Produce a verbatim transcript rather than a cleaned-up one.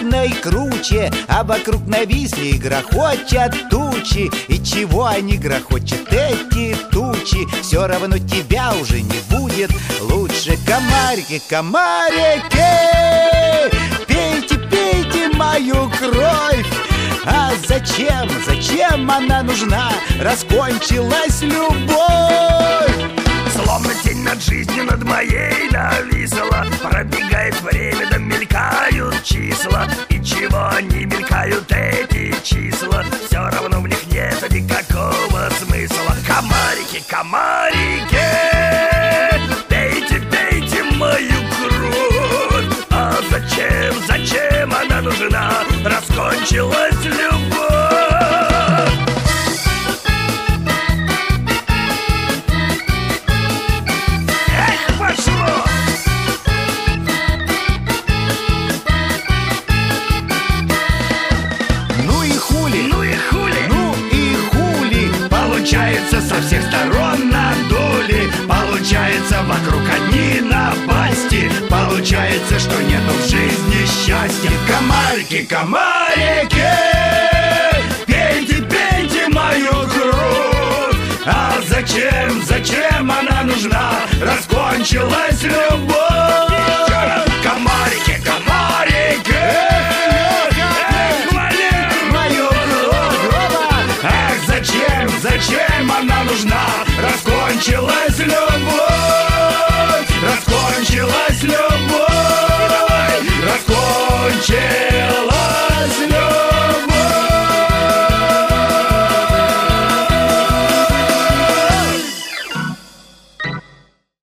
снежной круче, а вокруг нависли и грохочет тучи. И чего они грохочут, эти тучи? Все равно тебя уже не будет лучше. Комарики, комарики, пейте, пейте мою кровь. А зачем, зачем она нужна? Раскончилась любовь. Словно тень над жизнью над моей нависла. Пробегает время, да мелькают числа. И чего они мелькают, эти числа? Все равно в них нет никакого смысла. Комарики, комарики, пейте, пейте мою кровь. А зачем, зачем она нужна? Раскончилась любовь. Получается, со всех сторон надули. Получается, вокруг одни напасти. Получается, что нету в жизни счастья. Комарики, комарики, пейте, пейте мою кровь. А зачем, зачем она нужна? Раскончилась любовь. Комарики.